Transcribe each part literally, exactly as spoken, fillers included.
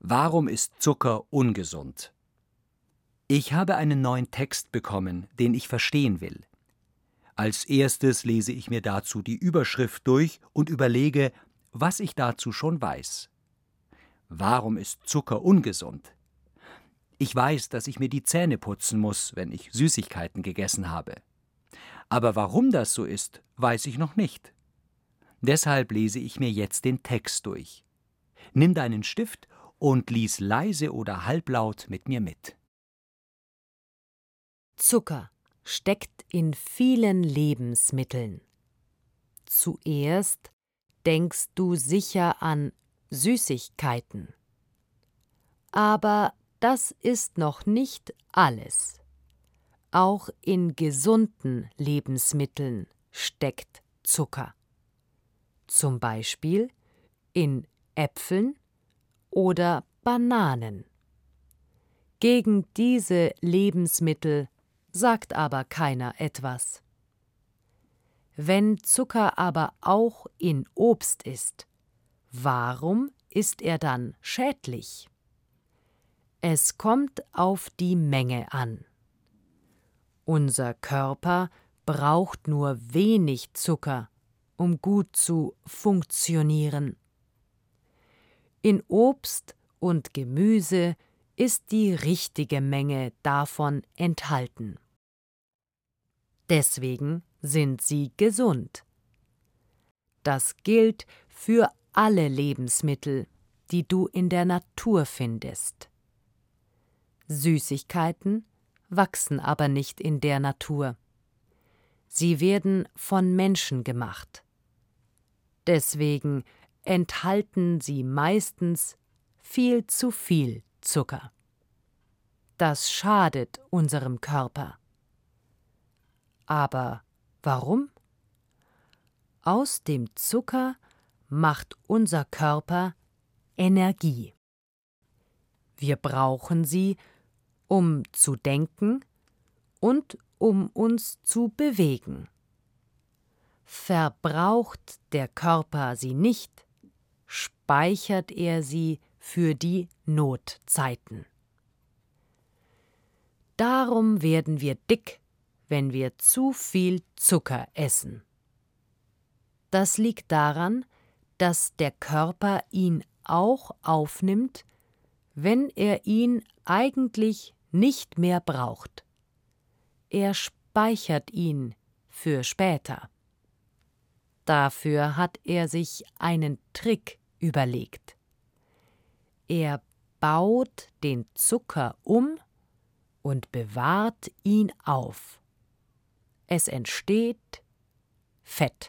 Warum ist Zucker ungesund? Ich habe einen neuen Text bekommen, den ich verstehen will. Als erstes lese ich mir dazu die Überschrift durch und überlege, was ich dazu schon weiß. Warum ist Zucker ungesund? Ich weiß, dass ich mir die Zähne putzen muss, wenn ich Süßigkeiten gegessen habe. Aber warum das so ist, weiß ich noch nicht. Deshalb lese ich mir jetzt den Text durch. Nimm deinen Stift und lies leise oder halblaut mit mir mit. Zucker steckt in vielen Lebensmitteln. Zuerst denkst du sicher an Süßigkeiten. Aber das ist noch nicht alles. Auch in gesunden Lebensmitteln steckt Zucker. Zum Beispiel in Äpfeln oder Bananen. Gegen diese Lebensmittel sagt aber keiner etwas. Wenn Zucker aber auch in Obst ist, warum ist er dann schädlich? Es kommt auf die Menge an. Unser Körper braucht nur wenig Zucker, um gut zu funktionieren. In Obst und Gemüse ist die richtige Menge davon enthalten. Deswegen sind sie gesund. Das gilt für alle Lebensmittel, die du in der Natur findest. Süßigkeiten wachsen aber nicht in der Natur. Sie werden von Menschen gemacht. Deswegen enthalten sie meistens viel zu viel Zucker. Das schadet unserem Körper. Aber warum? Aus dem Zucker macht unser Körper Energie. Wir brauchen sie, um zu denken und um uns zu bewegen. Verbraucht der Körper sie nicht, speichert er sie für die Notzeiten. Darum werden wir dick, wenn wir zu viel Zucker essen. Das liegt daran, dass der Körper ihn auch aufnimmt, wenn er ihn eigentlich nicht mehr braucht. Er speichert ihn für später. Dafür hat er sich einen Trick überlegt. Er baut den Zucker um und bewahrt ihn auf. Es entsteht Fett.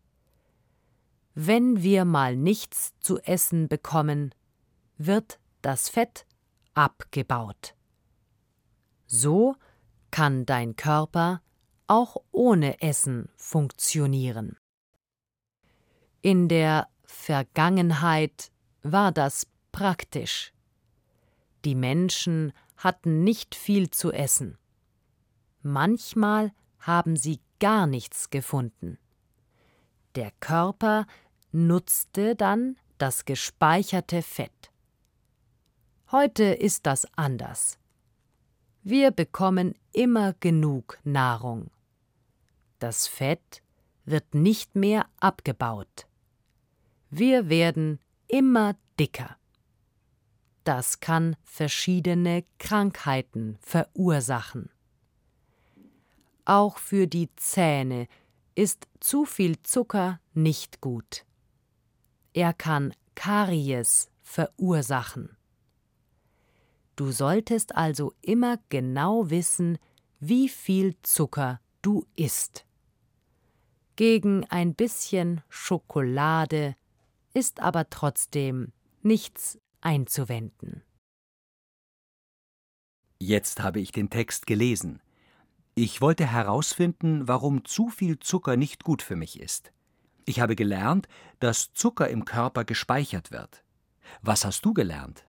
Wenn wir mal nichts zu essen bekommen, wird das Fett abgebaut. So kann dein Körper auch ohne Essen funktionieren. In der Vergangenheit war das praktisch. Die Menschen hatten nicht viel zu essen. Manchmal haben sie gar nichts gefunden. Der Körper nutzte dann das gespeicherte Fett. Heute ist das anders. Wir bekommen immer genug Nahrung. Das Fett wird nicht mehr abgebaut. Wir werden immer dicker. Das kann verschiedene Krankheiten verursachen. Auch für die Zähne ist zu viel Zucker nicht gut. Er kann Karies verursachen. Du solltest also immer genau wissen, wie viel Zucker du isst. Gegen ein bisschen Schokolade ist aber trotzdem nichts einzuwenden. Jetzt habe ich den Text gelesen. Ich wollte herausfinden, warum zu viel Zucker nicht gut für mich ist. Ich habe gelernt, dass Zucker im Körper gespeichert wird. Was hast du gelernt?